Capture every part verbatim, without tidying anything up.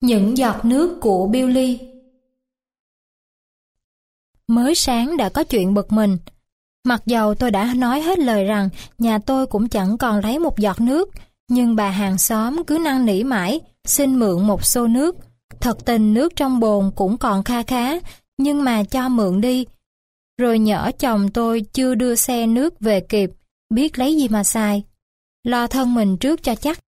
Những giọt nước của Billy. Mới sáng đã có chuyện bực mình. Mặc dầu tôi đã nói hết lời rằng nhà tôi cũng chẳng còn lấy một giọt nước, nhưng bà hàng xóm cứ năn nỉ mãi, xin mượn một xô nước. Thật tình nước trong bồn cũng còn kha khá, nhưng mà cho mượn đi. Rồi nhỡ chồng tôi chưa đưa xe nước về kịp, biết lấy gì mà xài. Lo thân mình trước cho chắc.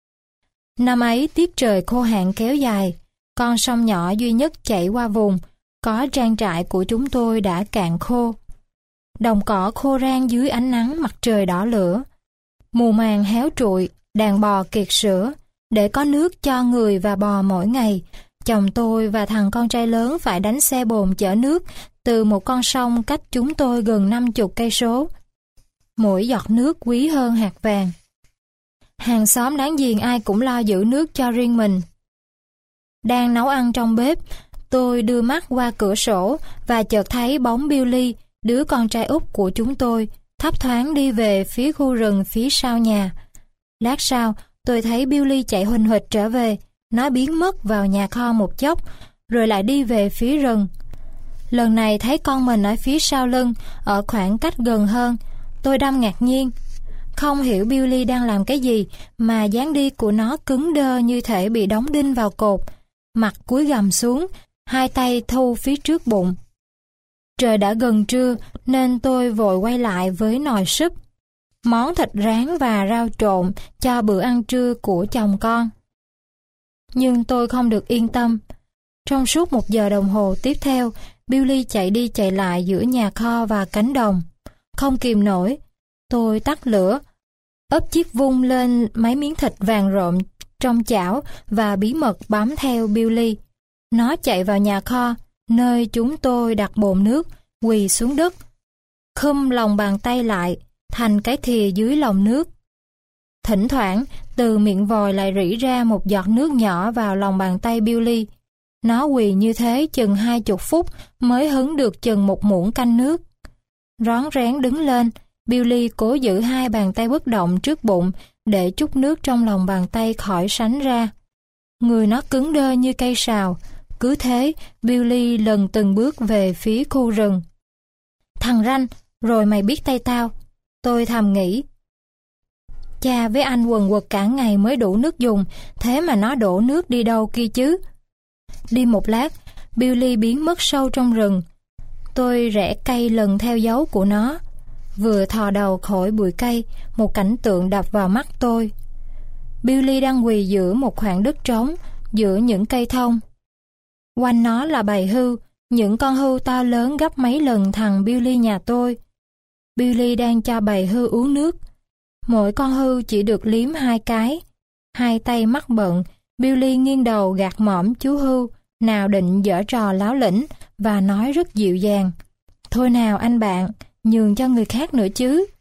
Năm ấy tiết trời khô hạn kéo dài, con sông nhỏ duy nhất chảy qua vùng, có trang trại của chúng tôi đã cạn khô. Đồng cỏ khô rang dưới ánh nắng mặt trời đỏ lửa. Mùa màng héo trụi, đàn bò kiệt sữa. Để có nước cho người và bò mỗi ngày, chồng tôi và thằng con trai lớn phải đánh xe bồn chở nước từ một con sông cách chúng tôi gần năm chục cây số. Mỗi giọt nước quý hơn hạt vàng. Hàng xóm láng giềng ai cũng lo giữ nước cho riêng mình. Đang nấu ăn trong bếp, tôi đưa mắt qua cửa sổ và chợt thấy bóng Billy, đứa con trai út của chúng tôi, thấp thoáng đi về phía khu rừng phía sau nhà. Lát sau, tôi thấy Billy chạy huỳnh huỵch trở về, nó biến mất vào nhà kho một chốc, rồi lại đi về phía rừng. Lần này thấy con mình ở phía sau lưng, ở khoảng cách gần hơn, tôi đâm ngạc nhiên. Không hiểu Billy đang làm cái gì mà dáng đi của nó cứng đơ như thể bị đóng đinh vào cột, mặt cúi gằm xuống, hai tay thu phía trước bụng. Trời đã gần trưa nên tôi vội quay lại với nồi súp, món thịt rán và rau trộn cho bữa ăn trưa của chồng con. Nhưng tôi không được yên tâm. Trong suốt một giờ đồng hồ tiếp theo, Billy chạy đi chạy lại giữa nhà kho và cánh đồng. Không kìm nổi, tôi tắt lửa, ấp chiếc vung lên mấy miếng thịt vàng rộm trong chảo và bí mật bám theo Billy. Nó chạy vào nhà kho, nơi chúng tôi đặt bồn nước, quỳ xuống đất, khum lòng bàn tay lại, thành cái thìa dưới lòng nước. Thỉnh thoảng, từ miệng vòi lại rỉ ra một giọt nước nhỏ vào lòng bàn tay Billy. Nó quỳ như thế chừng hai chục phút mới hứng được chừng một muỗng canh nước. Rón rén đứng lên, Billy cố giữ hai bàn tay bất động trước bụng để chút nước trong lòng bàn tay khỏi sánh ra. Người nó cứng đơ như cây sào. Cứ thế, Billy lần từng bước về phía khu rừng. Thằng ranh, rồi mày biết tay tao. Tôi thầm nghĩ. Cha với anh quần quật cả ngày mới đủ nước dùng, thế mà nó đổ nước đi đâu kia chứ. Đi một lát, Billy biến mất sâu trong rừng. Tôi rẽ cây lần theo dấu của nó. Vừa thò đầu khỏi bụi cây, một cảnh tượng đập vào mắt tôi. Billy đang quỳ giữa một khoảng đất trống, giữa những cây thông. Quanh nó là bầy hươu, những con hươu to lớn gấp mấy lần thằng Billy nhà tôi. Billy đang cho bầy hươu uống nước. Mỗi con hươu chỉ được liếm hai cái. Hai tay mắc bận, Billy nghiêng đầu gạt mõm chú hươu, nào định giở trò láo lĩnh và nói rất dịu dàng. Thôi nào anh bạn, nhường cho người khác nữa chứ.